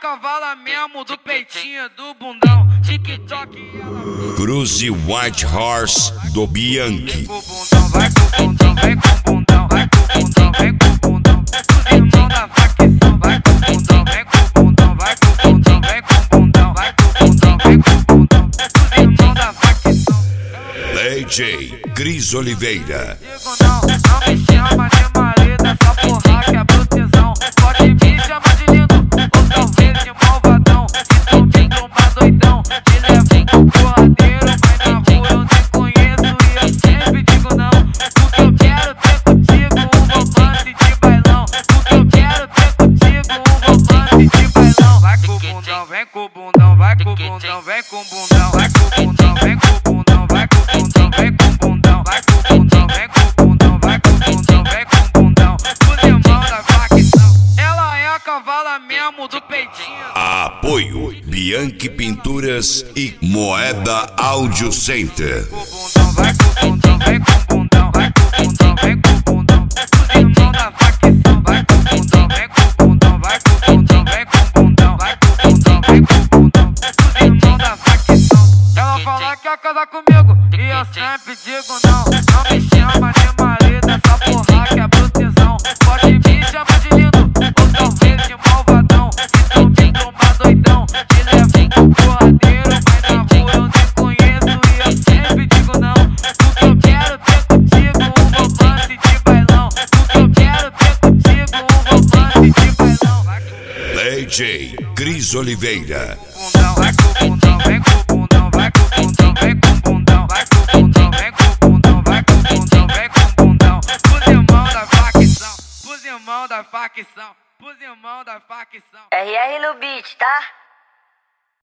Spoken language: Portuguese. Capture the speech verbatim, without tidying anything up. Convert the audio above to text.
cavala mesmo do peitinho do bundão. TikTok e ela... Cruze White Horse do Bianchi. Com o bundão, vai com o bundão, vem com o bundão, vai com o bundão, vem com o bundão. Os irmãos da facção, vai com o bundão, vem com o bundão, vai com o bundão, vem com o bundão, vai com o bundão, vem com o bundão. Os irmãos da facção. D J Cris Oliveira. Digo não, não me chama de marido, essa porra que é proteção. Pode me chamar de lindo, ou talvez de malvadão. Então me tromba doidão, te levo pro porradeiro. Mas na rua eu nem conheço e eu sempre digo não. Porque eu quero ter contigo um romance de bailão. Porque eu quero ter contigo um romance de bailão. Vai com o bundão, vem com o bundão, vai com o bundão, vem com o bundão, vai com o bundão, vem com o bundão, vai com o bundão, vem com o bundão, vai com o bundão, vem com o bundão, vai com o bundão, vem com o bundão. Os irmãos da facção, ela é a cavala mesmo do peitinho. Apoio Bianchi Pinturas e Moeda Audio Center. Com o bundão, vai com o bundão, vem com o bundão, vai com o bundão, vem com o bundão. Os irmãos da facção, vai com o bundão, vem com o bundão, vai com o bundão, vem com o bundão, vai com o bundão, vem com o bundão. Os irmãos da facção, ela fala que quer casar comigo e eu sempre digo não. Não me chama de marido, essa porra que é proteção. Pode me chamar de lindo, ou talvez de malvadão. Então me tromba doidão, te levo pro porradeiro. Mas na rua eu nem conheço e eu sempre digo não. Porque eu quero ter contigo um romance de bailão. Porque eu quero ter contigo um romance de bailão. Vai com D J Cris Oliveira. o bundão, vai com o bundão, vem com o bundão, vai com o bundão, vem com o bundão, vai com o bundão, vem com o bundão, vai com o bundão, vem com o bundão. Os irmãos da facção, os irmãos da facção, os irmãos da facção. R R no beat, tá?